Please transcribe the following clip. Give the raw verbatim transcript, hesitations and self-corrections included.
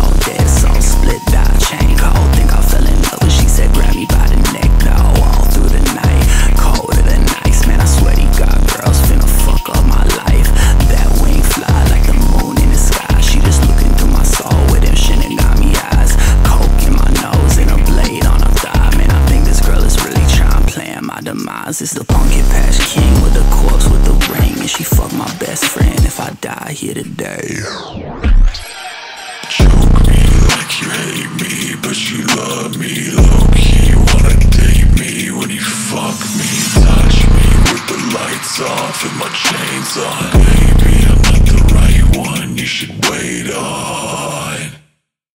all dead, soul split, die, chain cold. Think I fell in love, but she said grab me by the neck, dog. All through the night, colder than ice. Man, I swear to God, girls finna fuck up my life. That wing fly like the moon in the sky. She just looking through my soul with them Shinigami eyes. Coke in my nose and a blade on her thigh. Man, I think this girl is really trying to plan my demise. It's the pumpkin patch king with the corpse with the ring, and she fuck my best friend if I die here today. Choke me like you hate me, but you love me. Low-key wanna date me when you fuck me. Touch me with the lights off and my chains on. Baby, I'm not the right one, you should wait up.